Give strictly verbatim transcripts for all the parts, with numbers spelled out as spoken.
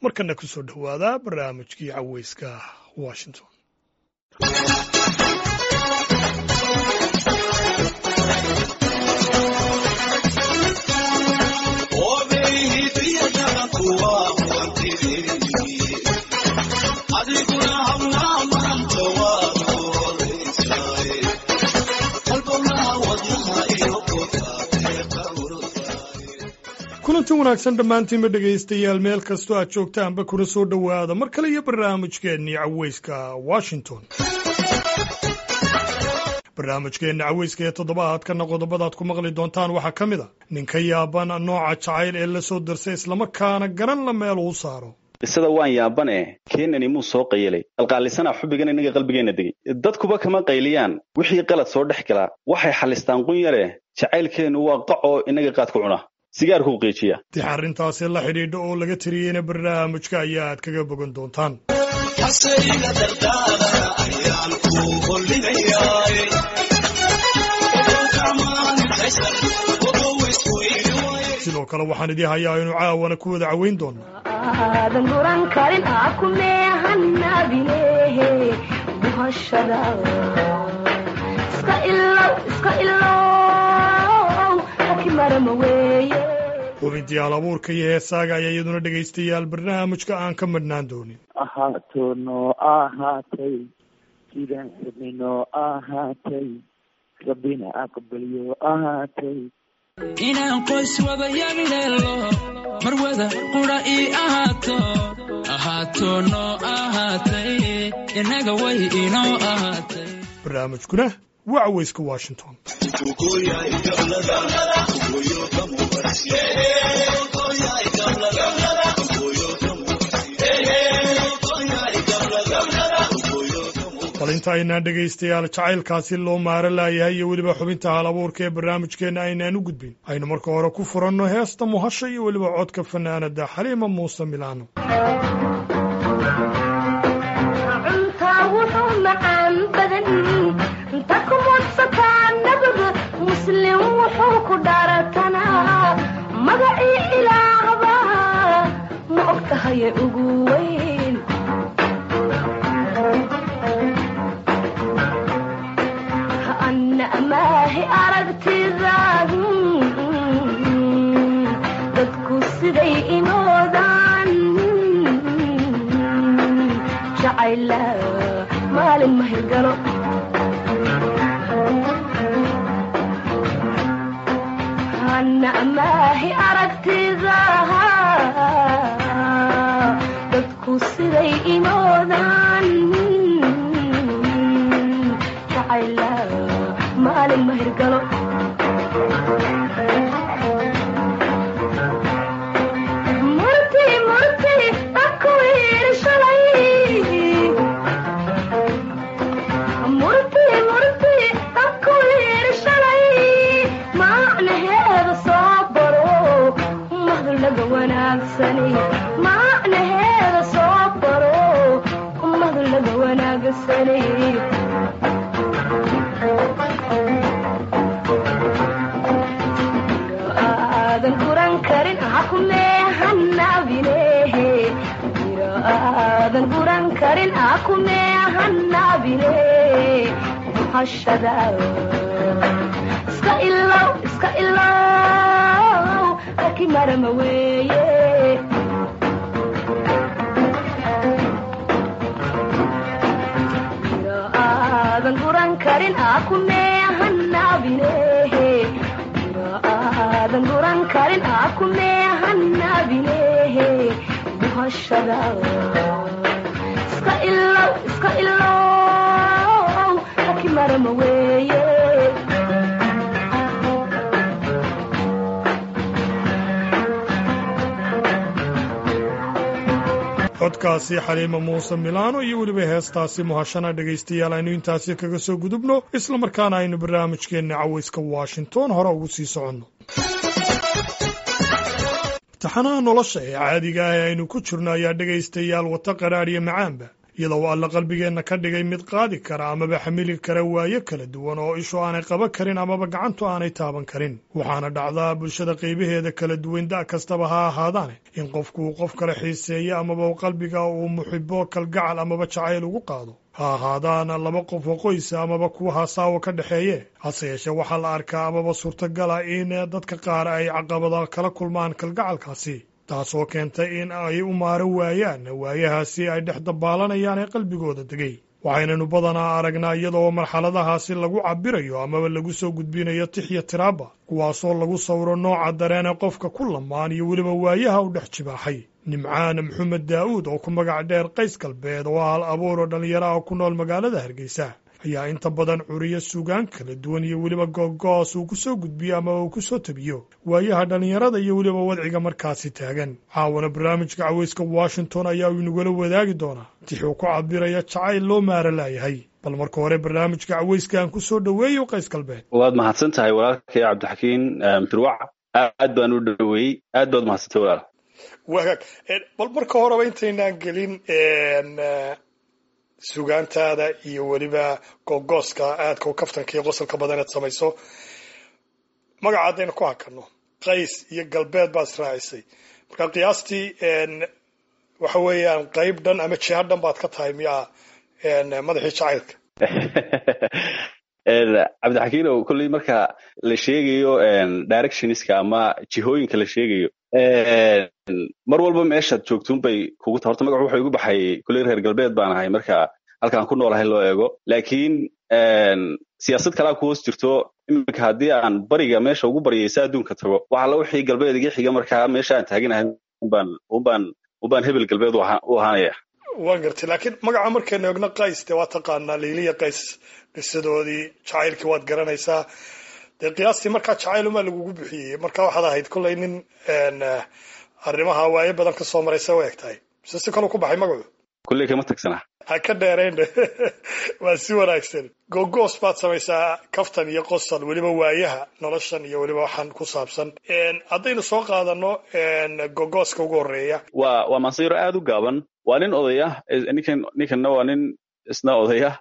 markana ku soo dhawaada barnaamijkii caweyska Washington. kulanti wanaagsan dhammaantiinba dhegaystayaal meel kastoo aad joogtaanba kuna soo dhowaada mar kale iyo barnaamijkeennii caweyska Washington. barnaamijkeenna caweyska ee toddobaadkana qodobadaad ku maqli doontaan waxaa ka mid a ninka yaaban nooca jacayl ee la soo darsay islamarkaana garan la meel uu saaro. isada waan yaabane keenani muu soo qayilay alqaalisana xubigan inaga qalbigeena degay dadkuba kama qayliyaan wixii qalad soo dhex gala waxay xalistaan qun yare jacaylkeenu waa qaco inaga qaad ku cuna sigaarku qiijiya tii arrintaasi la xidhiidho oo laga tiriyeyna barnaamijka ayaad kaga bogan doontaan. sidoo kale waxaan idii hayaa inuu caawana ku wada caweyn doono aadan guran karin aku meehanabinehe buhashada iska ilaw iska ilaw akimarama weeye hubintii halabuurka iyo heesaaga ayaa iyaduna dhegaystayaal barnaamijka aan ka madhnaan doonin. ahaato noo ahaatay sidaan xubinoo ahaatay rabbina aqbalyo ahaatay inaan qoys wada yabileelo mar wada qura ii ahaato ahaato noo ahaatay inaga way inoo ahaatay. barnaamijkuna waa caweyska Washington. bal inta aynaan dhegaystayaal jacaylkaasi loo maara laayahay iyo weliba xubinta halabuurka ee barnaamijkeenna aynaan u gudbin aynu marka hore ku furanno heesta muhasha iyo weliba codka fanaanada Xaliima Muuse Milaano. muslim wuxuu ku dhaaratanaa magacii ilaahba ma ogtahay ugu weyn anna amaahi aragtidaadu dadku siday imoodaan jacayla maalin ma hirgalo amaahi aragtidaha dadku siday imoodaan jacayla maalin ma hirgalo murti murti aku yiri shalay murti murti aku yiri shalay macnaheeda soo baro umahdu laga wanaagsani macnaheeda soo baro umahdu laga wanaagsani aadan guran karin aku meehanabinehe aadan guran karin aku meehanabinehe buhashada iska ilaw iska ilaw akimarama weeye aadan guran karin aku meehanabinehe aadan guran karin aku meehanabinehe buhashada iska ilaw iska ilaw akimarama weeye codkaasi Xaliima Muuse Milaano iyo weliba heestaasi muhashana dhegaystayaal aynu intaasi kaga soo gudubno isla markaana aynu barnaamijkeenna caweyska Washington hore ugu sii soconno. taxanaha nolosha ee caadiga ah aynu ku jirno ayaa dhegaystayaal wata qaraar iyo macaanba iyadoo alla qalbigeenna ka dhigay mid qaadi kara amaba xamili kara waayo kala duwan oo ishu aanay qaban karin amaba gacantu aanay taaban karin waxaana dhacdaa bulshada qaybaheeda kala duwan da' kastaba ha ahaadaane in qofku uu qof kale xiiseeyo amaba qalbiga uu muxibo kalgacal amaba jacayl ugu qaado ha ahaadaana laba qof oo qoysa amaba kuwa hasaawo ka dhexeeye hase yeeshee waxaa la arkaa amaba suurtagala in dadka qaar ay caqabada kala kulmaan kalgacalkaasi taasoo keentay in ay u maaro waayaan waayahaasi ay dhex dabaalanayaan ee qalbigooda degay waxaynanu badanaa aragnaa iyadoo marxaladahaasi lagu cabbirayo amaba lagu soo gudbinayo tixya tiraaba kuwaasoo lagu sawiro nooca dareene qofka ku lamaan iyo weliba waayaha u dhex jibaaxay nimcaan maxamed daa'uud oo ku magac dheer qays galbeed oo hal abuur oo dhallinyaro ah ku nool magaalada hargeysa ayaa inta badan curiyo sugaan kala duwan iyo weliba googoos uu ku soo gudbiyo ama uu ku soo tabiyo waayaha dhallinyarada iyo weliba wadciga markaasi taagan caawana barnaamijka caweyska washington ayaa uu inagula wadaagi doonaa tixuu ku cabiraya jacayl loo maara laayahay bal marka hore barnaamijka caweyska aan ku soo dhoweeyo qays galbeed waad mahadsan tahay walaalkay cabdixakiin firwac aad baan u dhoweeyey aad baad mahadsantay walaal wagaag bal marka horeba intaynaan gelin sugaantaada iyo weliba googooska aadka u kaftanka iyo qosolka badan eed samayso magaca haddaynu ku hakanno qays iyo galbeed baad israacisay marka qiyaastii waxa weeyaan qayb dhan ama jiha dhan baad ka tahay miyaa madaxii jacaylka cabdixakiinow kolley marka la sheegayo directionska ama jihooyinka la sheegayo mar walba meeshaad joogtuun bay kugu ta horta magacu wuxuu igu baxay kolley reer galbeed baan ahay marka halkaan ku noolahay loo eego laakiin siyaasad kalaa ku hoos jirto iminka haddii aan bariga meesha ugu baryaysa adduunka tago waxa la wixii galbeed iga xiga markaa meesha aan taaganahay unbaan unbaan unbaan hebel galbeed u ahaanaya waan gartay laakiin magaca markaynu eegno qays dee waa taqaanaa liiliya qays qisadoodii jacaylkii waad garanaysaa dee qiyaastii markaa jacaylumaa lagugu bixiyey marka waxaad ahayd kollay nin arrimaha waayo badan ka soo maraysa u eg tahay mise si kaluu ku baxay magacu kulley kama tagsanaa ha ka dheerayn waa si wanaagsan gogoos baad samaysaa kaftan iyo qosol weliba waayaha noloshan iyo weliba waxaan ku saabsan haddaynu soo qaadano gogooska ugu horreeya waa waa mansayro aad u gaaban waa nin odaya ninkan ninkanna waa nin isna odaya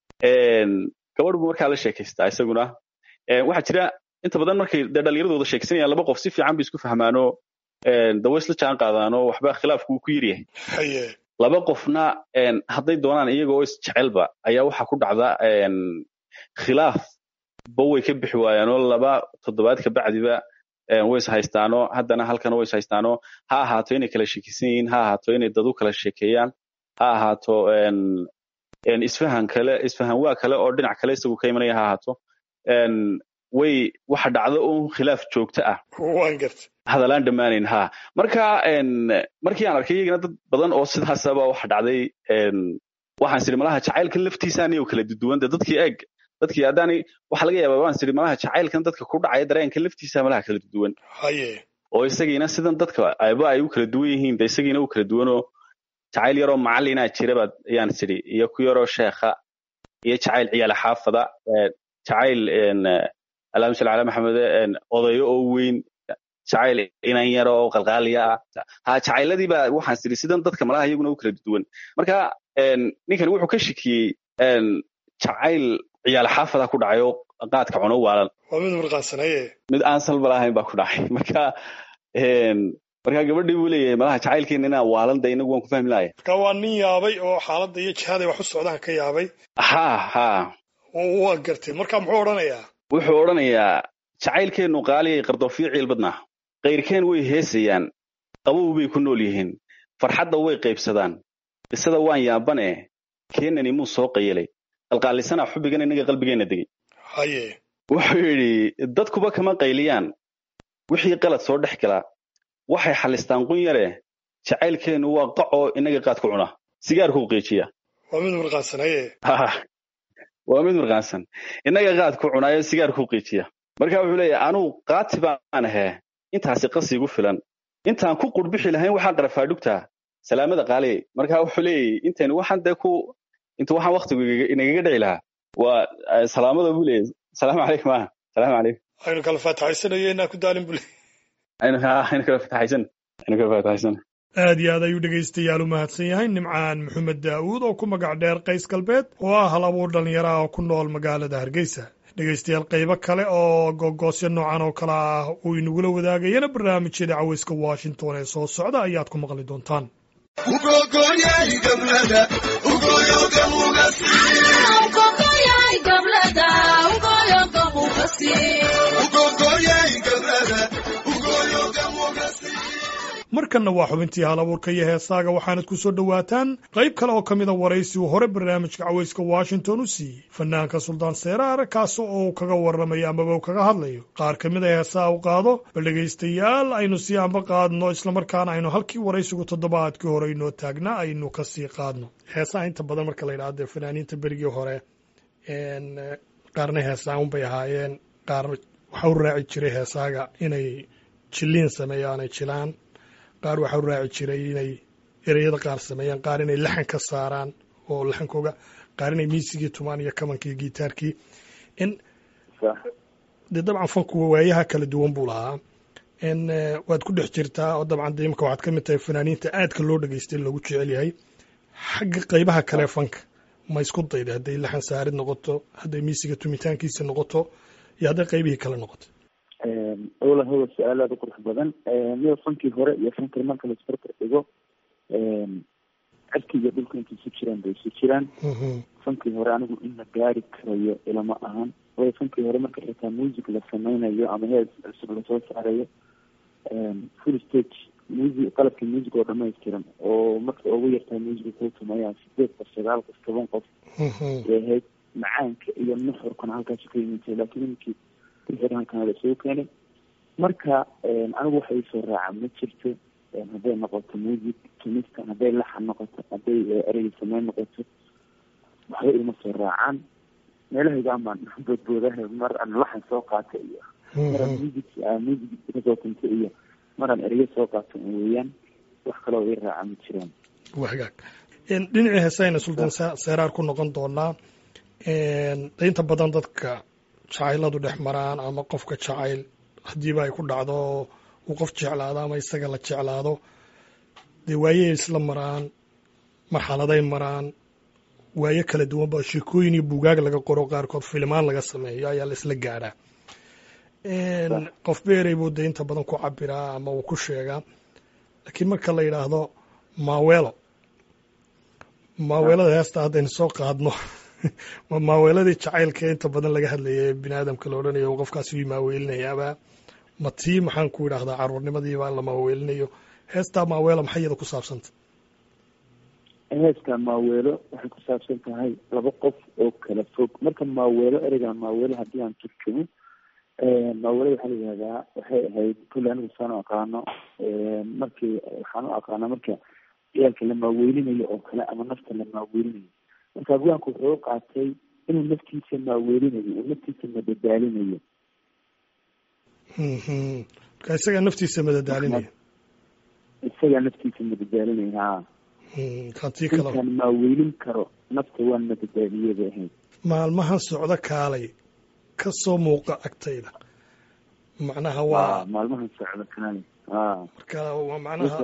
gabadh buu markaa la sheekaystaa isaguna waxaa jira inta badan markay dee dhallinyaradooda sheekaysanayaan laba qof si fiican bay isku fahmaano dawa isla jaan qaadaano waxba khilaafku ku yiryahay haye laba qofna hadday doonaan iyagoo isjecelba ayaa waxaa ku dhacda khilaaf ba way ka bixi waayaanoo laba toddobaad ka bacdiba way is haystaano haddana halkana way is haystaano ha ahaato inay kala sheekaysan yihiin ha ahaato inay dad u kala sheekeeyaan ha ahaato isfahan kale isfahan waa kale oo dhinac kale isagu ka imanaya ha ahaato way waxa dhacda un khilaaf joogto ah waan gartay hadalaan dhammaanayn ha marka markii aan arkay iyagana dad badan oo sidaasaba waxa dhacday waxaan siri malaha jacaylkan laftiisaani oo kala duwan dadkii eeg dadkii haddaani waxa laga yaabaa waan siri malaha jacaylkan dadka ku dhacaya dareenka laftiisa malaha kala duwan haye oo isagiina sidan dadka ayba ay u kala duwan yihiin de isagiina u kala duwanoo jacayl yaroo macallinaa jiraba ayaan siri iyo ku yaroo sheekha iyo jacayl ciyaala xaafada jacayl allahumma salli ala maxamed odayo oo weyn jacayl inan yaro oo qalqaaliya ah ha jacayladii baa waxaan siri sidan dadka malaha iyaguna u kala duwan marka ninkan wuxuu ka shikiyey jacayl ciyaal xaafada ku dhacayo qaadka cuno waalan waa mid marqansanaye mid aan salba lahayn baa ku dhacay marka marka gabadhii buu leeyahay malaha jacaylkeena inaan waalan da inagu waan ku fahmi lahay marka waa nin yaabay oo xaaladda iyo jihaday wax u socdaan ka yaabay ha ha waa gartay marka muxuu odhanayaa wuxuu odhanayaa jacaylkeennu qaaliyay qardoofiyo ciil badnaa kayrkeen way heesayaan qabow bay ku nool yihiin farxadda way qaybsadaan qisada waan yaabane keenani muu soo qayelay qalqaalisanaa xubbigan inaga qalbigeenna degay haye wuxuu yidhi dadkuba kama qayliyaan wixii qalad soo dhex galaa waxay xalistaan qun yare jacaylkeennu waa qacoo inaga qaad ku cuna sigaarkuu qiijiya waa mid marqaansanaye waa mid marqaansan inaga qaad ku cunaayo sigaarkuu qiijiya marka wuxuu leeyahay anuu qaati baan ahee intaasi qasigu filan intaan ku qurbixi lahayn waxaan qarafaadhugtaa salaamada qaaliyay marka wuxuu leeyahay intaynu waxaan dee ku inta waxaan waqtigu inagaga dhici lahaa waa salaamada buu leeyahay salaamu calaykum ah salaamu calaykum aynu kala faataxaysanayo inaan ku daalin buu leeyahay aynu aynu kala faataxaysan aynu kala faataxaysan aad iyo aad ayuu dhegaystayaal u mahadsan yahay nimcaan maxamed daa'uud oo ku magac dheer qays galbeed oo ah hal abuur dhallinyaro ah oo ku nool magaalada hargeysa. dhegaystayaal qaybo kale oo gogoosyo noocan oo kale ah uu inagula wadaagayana barnaamijyada cawayska washington ee soo socda ayaad ku maqli doontaan. markanna waa xubintii hal abuurka iyo heesaaga waxaanad ku soo dhowaataan qayb kale oo ka mida waraysi uu hore barnaamijka cawayska washington u siiyey fanaanka suldaan seeraar kaas oo uu kaga warramayo amaba uu kaga hadlayo qaar ka mid a heesaa u qaado bal dhegaystayaal aynu sii amba qaadno islamarkaana aynu halkii waraysigu toddobaadkii hore inoo taagnaa aynu ka sii qaadno. heesaha inta badan marka la yidhahdo dee fanaaniinta berigii hore qaarna heesaa unbay ahaayeen, qaar waxa u raaci jiray heesaaga inay jiliin sameeyaan ay jilaan, qaar waxaa u raaci jiray inay ereyada qaar sameeyaan, qaar inay laxan ka saaraan oo laxankooga, qaar inay miisigii tumaan iyo kamankii gitaarkii. in dee dabcan fanku waayaha kala duwan buu lahaa. in waad ku dhex jirtaa oo dabcan dee imika waxaad ka mid tahay fanaaniinta aadka loo dhegaystay loogu jecel yahay. xagga qaybaha kale fanka ma isku dayda hadday laxan saarid noqoto, hadday miisiga tumitaankiisa noqoto iyo hadday qaybihii kale noqoto? awla hawa su-aal aada u qurux badan. miya fankii hore iyo fankii marka la isbarbar dhigo cirki iyo dhulka intay isu jiraan bay isu jiraan. fankii hore anigu in la gaari karayo ilama ahan, waayo fankii hore marka xitaa music la sameynayo ama hees cusub lasoo saarayo full stage music qalabkii music oo dhamaystiran oo marka ugu yartaa music ku tumayaan sideed qof sagaal qof toban qof ee ahayd macaanka iyo nuxurkana halkaas ka yimid. laakiin inkii kanada soo keenay marka anigu waxay soo raaca ma jirto. hadday noqoto music tumista, hadday laxan noqoto, hadday erey sameyn noqoto, waxba ilma soo raacaan. meelahayga amaan boodboodaha mar aan laxan soo qaata iyo maraan music music kasoo tunta iyo maraan ereyo soo qaato weeyaan, wax kaloo ii raaca ma jiraan. wagaag dhinacii heesayna sultaan seeraar ku noqon doonaa. inta badan dadka jacayladu dhex maraan ama qofka jacayl haddiiba ay ku dhacdo uu qof jeclaado ama isaga la jeclaado, dee waayey isla maraan, marxaladay maraan, waayo kala duwan ba sheekooyin iyo buugaag laga qoro, qaarkood filimaan laga sameeyo ayaa la isla gaadhaa. qof beerey buu dee inta badan ku cabiraa ama uu ku sheegaa. laakiin marka la yidhaahdo maaweelo maaweelada heesta haddaynu soo qaadno maaweeladii jacaylka inta badan laga hadlayay bini aadamka la odhanayo qofkaasi wii maaweelinayaaba ma tii maxaan ku idhahdaa caruurnimadiibaa la maaweelinayo. heestaa maaweelo maxay iyada ku saabsanta? heeska maaweelo waxay ku saabsan tahay laba qof oo kala fog. marka maaweelo ereyga maaweelo haddii aan turjumo, maaweelo waxaa la yihahdaa waxay ahayd kulli anigu saan u aqaano markii waxaan u aqaanaa marka ciyaalka la maaweelinayo oo kale ama nafta la maaweelinayo. marka abwaanku wuxuu u qaatay inuu naftiisa maaweelinayo, uu naftiisa madadaalinayo. marka isagaa naftiisa madadaalinayo isagaa naftiisa madadaalinaya ha kantii kale intaan maaweelin karo nafta waan madadaaliye bay ahayd. maalmahan socdo kaalay ka soo muuqa agtayda, macnaha waa maalmahan socdo kaalay marka waa macnaha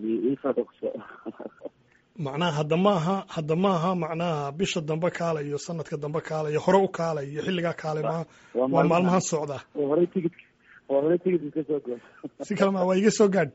macnaha hadda maaha hadda maaha macnaha bisha dambe kaalay iyo sanadka dambe kaalay iyo hore u kaalay iyo xilligaa kaalay ma waa maalmahan socda. hore tigid waa hore tigid ka soo gaad si kale ma waa iga soo gaad.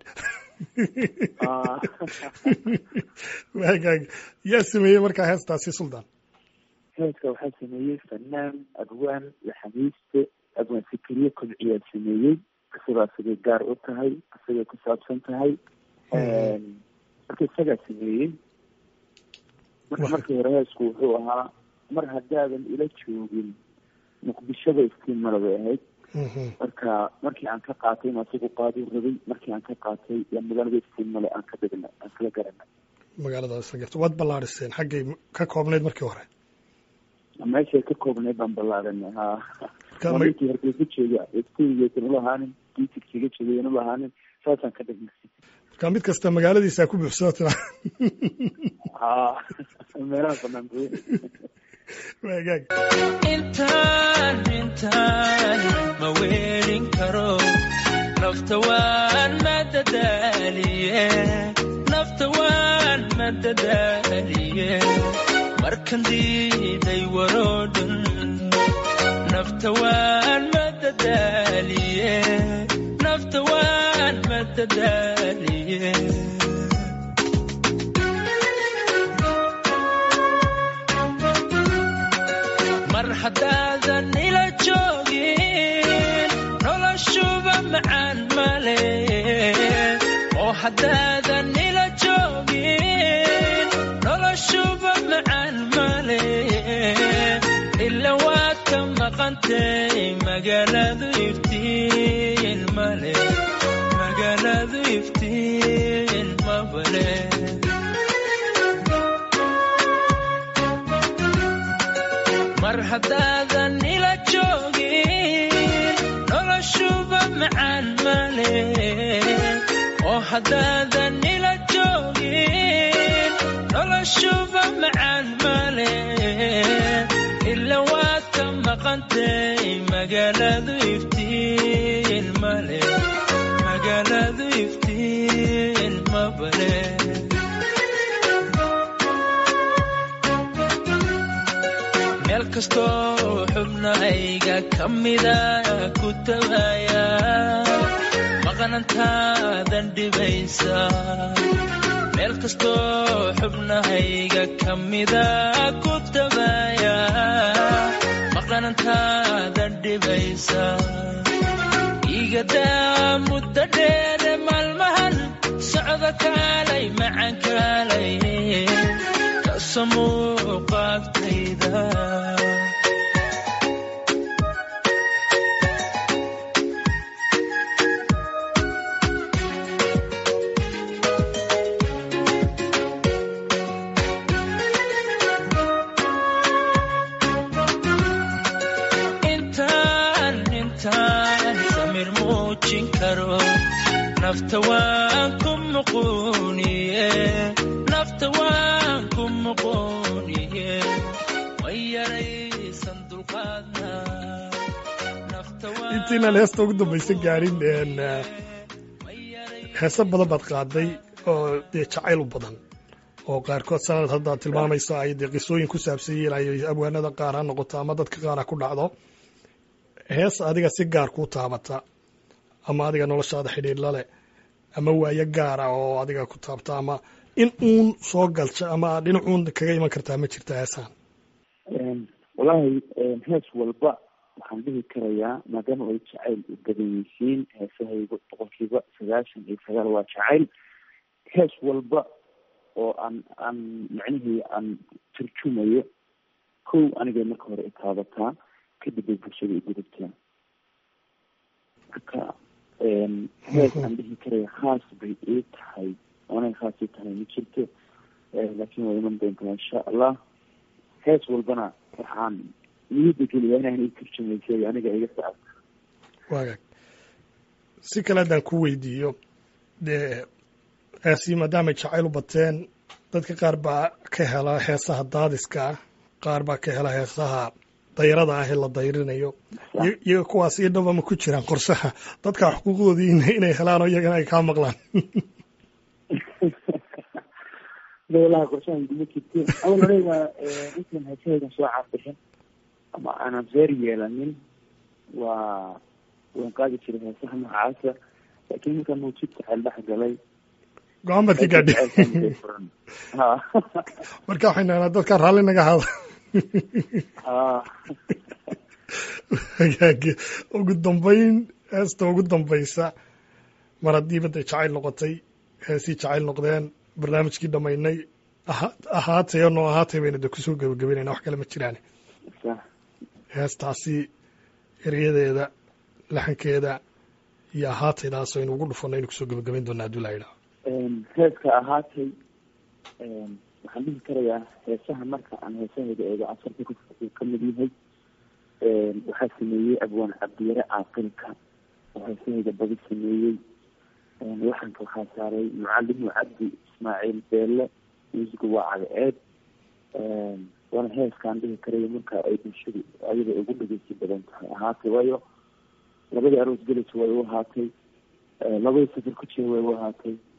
waagaag yaa sameeyey markaa heestaasi suldaan? heeska waxaa sameeyey fanaan abwaan laxamiiste abwaan fikriye kobciyaa sameeyey. isagaa sigay gaar u tahay, isagay ku saabsan tahay. marka isagaa sameeyey. marka markii hore heesku wuxuu ahaa mar haddaadan ila joogin muqdishoba istiimala bay ahayd. marka markii aan ka qaatay in asigu qaadi rabay, markii aan ka qaatay yaa magaalada istiimale aan ka degna aan kala garanay. magaalada isla garta waad ballaariseen xaggay ka koobnayd markii hore? meeshay ka koobnayd baan ballaarinay ha markii hargeysa jooga istiigeesan ula ahaanin diitigsiga joogeen ula ahaanin saasaan ka degnay. marka mid kasta magaaladiisa ku buuxsoo tira ha meelaha banaan buuy waagaag intaan intaan ma weelin karo nafta waan madadaaliye nafta waan madadaaliye markan diiday waroodhan nafta waan madadaaliye nafta waan madadaaliye mar haddaadan ila joogin noloshuba macaan male oo haddaadan ila joogin noloshuba macaan male ila waad ka maqantay magaaladu iftiin male magaaladu iftiin mabale mar haddaadan ila joogin noloshuba macaan male oo haddaadan ila joogin noloshuba macaan male ila waad ka maqantay magaaladu iftiin male magaaladu iftiin mabale meel kastoo xubnahayga ka mida ku tagaya maqnantaadan dhibaysa meel kastoo xubnahayga ka mida ku tagaya maqnantaadan dhibaysa igadaa muddo dheere maalmahan socda kaalay macan kaalay kasoo muuqaagtayda nafta waan ku muqooniye nafta waan ku muqooniye way yaraysan dulqaadna intiinaan heesta ugu dambaysa gaarin heesa badan baad qaaday oo dee jacayl u badan oo qaarkood sanad haddaad tilmaamayso ay dee qisooyin ku saabsan yihiin ay abwaanada qaar ha noqoto ama dadka qaar ha ku dhacdo hees adiga si gaar kuu taabata ama adiga noloshaada xidhiidh lale ama waayo gaara oo adiga ku taabta ama in uun soo galsha ama dhinacuun kaga iman kartaa ma jirta heesaan wallaahi hees walba waxaan dhihi karayaa maadaama ay jacayl u badan yihiin heesahaygu boqolkiiba sagaashan iyo sagaal waa jacayl hees walba oo aan aan macnihii aan turjumayo kow anigay marka hore i taabataa kadib bay bulshada i gudubtaa marka hees aan dhihi karaya khaas bay ii tahay oonay khaas ii tahay ma jirto laakiin waa iman doontaa insha allah hees walbana waxaan niyadda geliyaa inaan ii turjumaysay aniga iga sacabta waagaag si kale haddaan ku weydiiyo dee heesii maadaamay jacayl u bateen dadka qaar baa ka hela heesaha daadiska ah qaar baa ka hela heesaha dayrada ah ee la dayrinayo iyaga kuwaas iyo dhaba ma ku jiraan qorshaha dadka xuquuqdoodii inay helaan oo iyagana ay kaa maqlaan walahi qorshahan kuma jirteen awal horeyba intaan heesahaydan soo caabixin ama aanan zeer yeelanin waa waan qaadi jiray heesaha noocaasa laakiin markaa mawjid jacayl dhex galay go-aan baad ka gaadhi marka waxay nahnaa dadka raalli naga hada ugu dambayn heesta ugu dambaysa mar haddii badda jacayl noqotay heesii jacayl noqdeen barnaamijkii dhamaynay ahaatay noo ahaatay bayna de kusoo gebagabeynayna wax kale ma jiraan heestaasi erayadeeda laxankeeda iyo ahaataydaas aynu ugu dhufanno aynu kusoo gebagabeyn doonaa hadduu laa yidhaha heeska ahaatay waxaan dhihi karayaa heesaha marka aan heesahayda eego asarka ku ka mid yahay waxaa sameeyey abwaan cabdiyare caaqilka oo heesahayda badi sameeyey laxanka waxaa saaray mucallim cabdi ismaaciil beelle musiga waa cadceed waana heeskaan dhihi karaya marka ay bulshadu ayada ugu dhegeysi badan tahay ahaatay waayo labadii aroos gelis way u ahaatay labadii safar ku jira way u ahaatay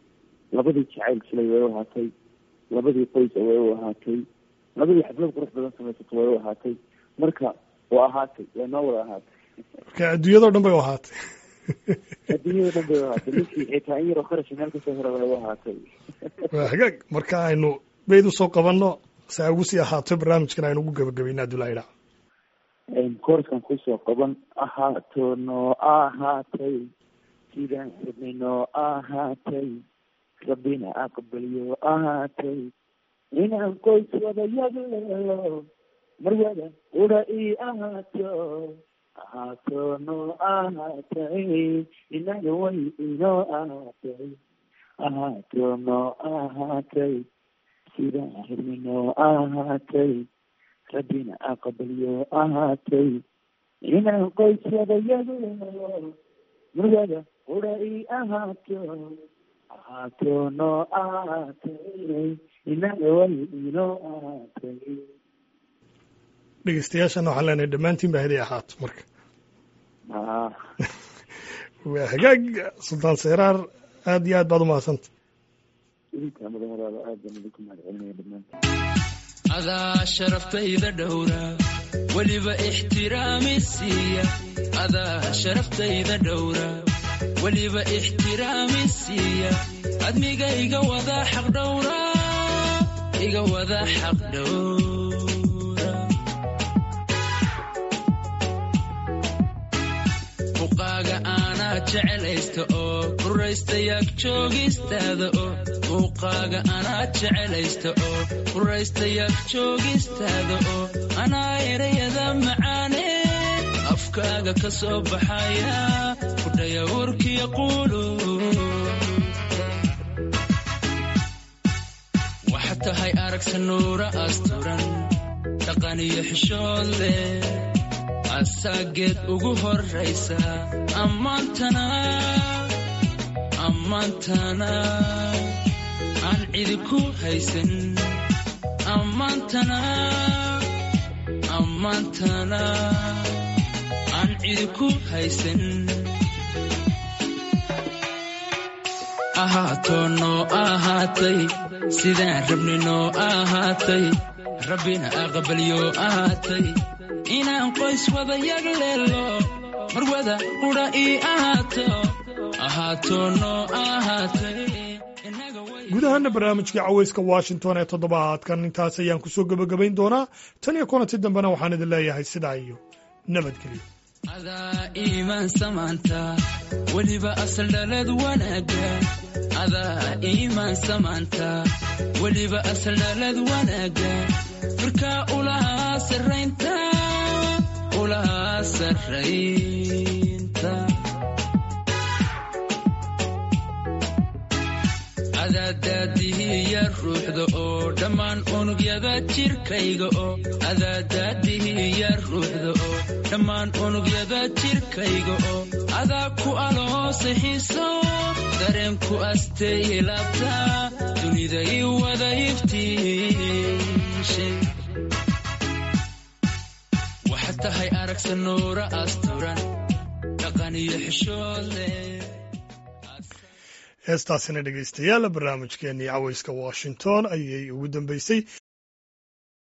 labadii jacayl silay way u ahaatay, labadii qoys way u ahaatay, labadii xaflad qurux badan samaysato way u ahaatay. marka waa ahaatay, waa noo wada ahaatay. marka adduunyadao dhan bay u ahaatay. adduunyada dhan bay u ahaatay. ninkii xitaa in yaroo kharash meel kasoo hora way u ahaatay. waa hagaag marka aynu beyd usoo qabanno si ay ugu sii ahaato barnaamijkan aynu ugu gabagabayna abdullahi dhac kooraskan kusoo qaban ahaato noo ahaatay sidaan rabnay noo ahaatay rabbina aqbaliyo ahaatay inaan qoys wada yagleelo marwada udha ii ahaato ahaato noo ahaatay inaga way inoo ahaatay ahaato noo ahaatay sidaan rabnay noo ahaatay rabbina aqbaliyo ahaatay inaan qoys wada yagleelo marwada udha ii ahaato ahaato noo ahaatay inaga way inoo ahaatay. dhegeystayaashana waxaan leenahay dhammaantiin baa hiday ahaato marka waa hagaag sultaan seyraar aad iyo aad baad umahadsanta. idinka madaxdaada aad baan idinku mahadcelinaya dhammaantiin. adaa sharaftayda dhowra weliba ixtiraami siiya adaa sharaftayda dhowra weliba ixtiraami siiya admiga iga wada xaq dhowra iga wada xaq dhowra buqaaga aanaa jecelaysta oo kuraystayaag joogistaada oo buuqaaga anaa jecelaysta oo kuraystayaag joogistaada oo anaa erayada macaane afkaaga ka soo baxaya kudhaya warkiya quulu waxa tahay aragsa nuura asturan dhaqan iyo xishood leh asaageed ugu horraysa ammaantana ammaantana aan cidi ku haysan ammaantana ammaantana aan cidi ku haysan ahaato noo ahaatay sidaan rabnay noo ahaatay rabbina aqbaliyo ahaatay inaan qoys wada yagleelo marwada udha ii ahaato ahaato noo ahaatay. guud ahaana barnaamijkii cawayska washington ee toddobaadkan intaas ayaan kusoo gebagabayn doonaa tan iyo kulanti dambena waxaan idin leeyahay sidaa iyo nabadgelyo. adaa iimaan samaanta weliba asal dhalad wanaaga adaa iimaan samaanta weliba asal dhalad wanaaga firkaa ulahaa sarraynta ulahaa sarraynta adaadaadihiya ruuxda oo dhammaan unugyada jirkayga oo adaadaadihiya ruuxda oo dhammaan unugyada jirkayga oo adaa ku aloosay xiiso dareenku astay laabta dunida ii wada iftiishay waxa tahay aragsa nuura asturan dhaqan iyo xishood leh. heestaasina dhegaystayaal barnaamijkeenii cawayska washington ayay ugu dambeysay